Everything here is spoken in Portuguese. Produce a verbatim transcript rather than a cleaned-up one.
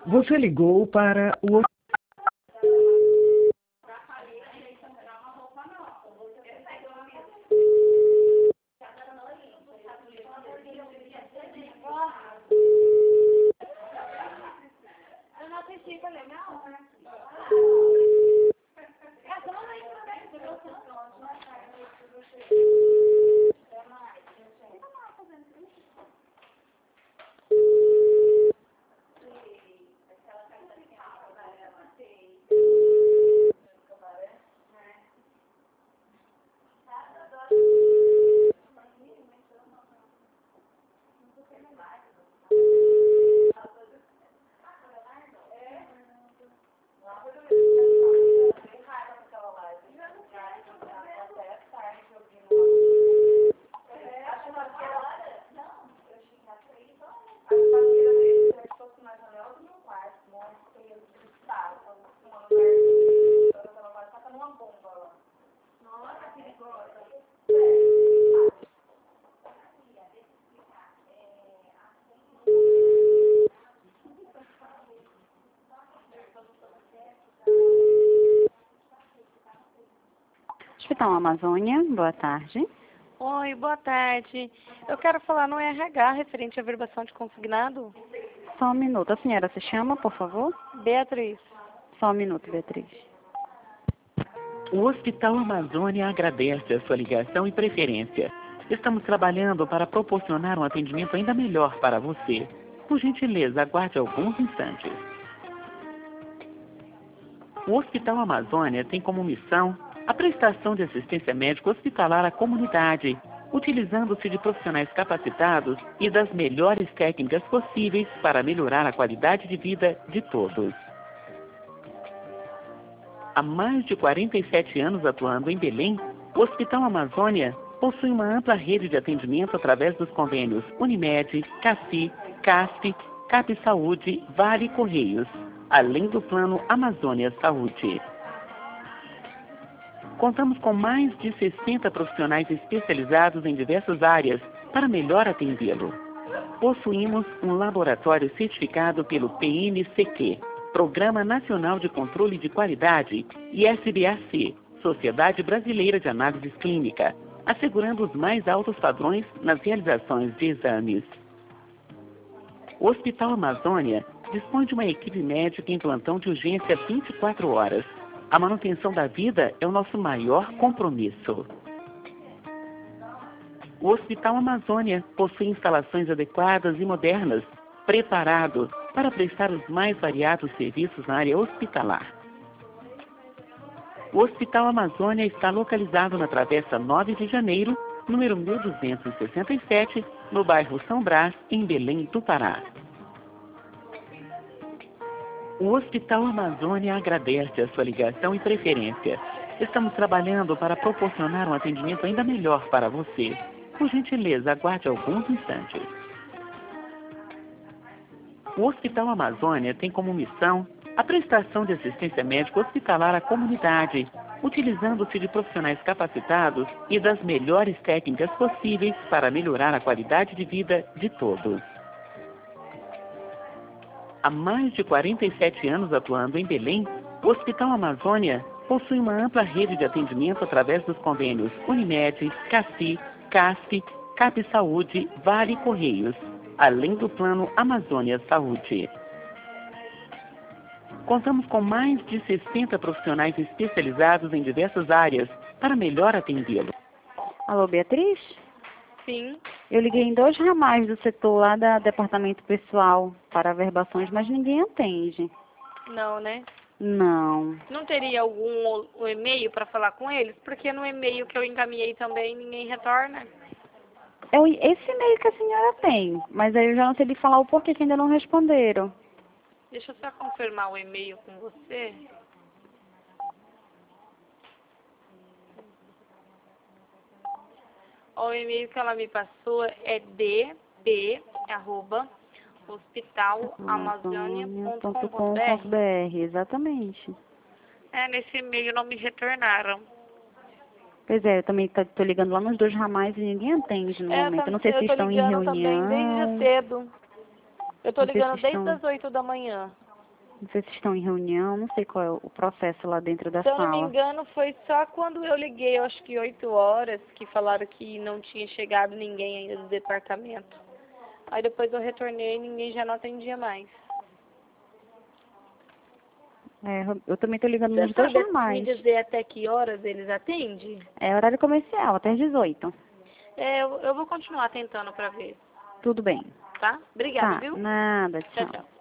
Você ligou para o... Hospital Amazônia, boa tarde. Oi, boa tarde. Eu quero falar no R H referente à verbação de consignado. Só um minuto. A senhora se chama, por favor? Beatriz. Só um minuto, Beatriz. O Hospital Amazônia agradece a sua ligação e preferência. Estamos trabalhando para proporcionar um atendimento ainda melhor para você. Por gentileza, aguarde alguns instantes. O Hospital Amazônia tem como missão a prestação de assistência médica hospitalar à comunidade, utilizando-se de profissionais capacitados e das melhores técnicas possíveis para melhorar a qualidade de vida de todos. Há mais de quarenta e sete anos atuando em Belém, o Hospital Amazônia possui uma ampla rede de atendimento através dos convênios Unimed, CACI, CASP, Cap Saúde, Vale e Correios, além do Plano Amazônia Saúde. Contamos com mais de sessenta profissionais especializados em diversas áreas para melhor atendê-lo. Possuímos um laboratório certificado pelo P N C Q, Programa Nacional de Controle de Qualidade, e S B A C, Sociedade Brasileira de Análises Clínica, assegurando os mais altos padrões nas realizações de exames. O Hospital Amazônia dispõe de uma equipe médica em plantão de urgência vinte e quatro horas. A manutenção da vida é o nosso maior compromisso. O Hospital Amazônia possui instalações adequadas e modernas, preparado para prestar os mais variados serviços na área hospitalar. O Hospital Amazônia está localizado na Travessa nove de Janeiro, número mil duzentos e sessenta e sete, no bairro São Brás, em Belém do Pará. O Hospital Amazônia agradece a sua ligação e preferência. Estamos trabalhando para proporcionar um atendimento ainda melhor para você. Por gentileza, aguarde alguns instantes. O Hospital Amazônia tem como missão a prestação de assistência médica hospitalar à comunidade, utilizando-se de profissionais capacitados e das melhores técnicas possíveis para melhorar a qualidade de vida de todos. Há mais de quarenta e sete anos atuando em Belém, o Hospital Amazônia possui uma ampla rede de atendimento através dos convênios Unimed, CACI, CASP, Cap Saúde, Vale e Correios, além do Plano Amazônia Saúde. Contamos com mais de sessenta profissionais especializados em diversas áreas para melhor atendê-lo. Alô, Beatriz? Sim. Eu liguei em dois ramais do setor lá da Departamento Pessoal para averbações, mas ninguém atende. Não, né? Não. Não teria algum um e-mail para falar com eles? Porque no e-mail que eu encaminhei também ninguém retorna. É o- esse e-mail que a senhora tem, mas aí eu já não sei lhe falar o porquê que ainda não responderam. Deixa eu só confirmar o e-mail com você. O e-mail que ela me passou é d b arroba hospital amazônia ponto com ponto b r. Exatamente. É, nesse e-mail não me retornaram. Pois é, eu também estou ligando lá nos dois ramais e ninguém atende no É, momento. tá- Eu não sei se eu tô estão em ligando reunião. também desde cedo. Eu tô Não sei se ligando desde estão- as oito da manhã. Não sei se estão em reunião, não sei qual é o processo lá dentro da Se eu sala. não me engano, foi só quando eu liguei, eu acho que oito horas, que falaram que não tinha chegado ninguém ainda do departamento. Aí depois eu retornei e ninguém já não atendia mais. É, eu também estou ligando Você nos dois sabe me normais. dizer até que horas eles atendem? É horário comercial, até às dezoito. É, eu, eu vou continuar tentando pra ver, Tudo bem. tá? Obrigada, Tá, viu? nada, Tchau, tchau. tchau.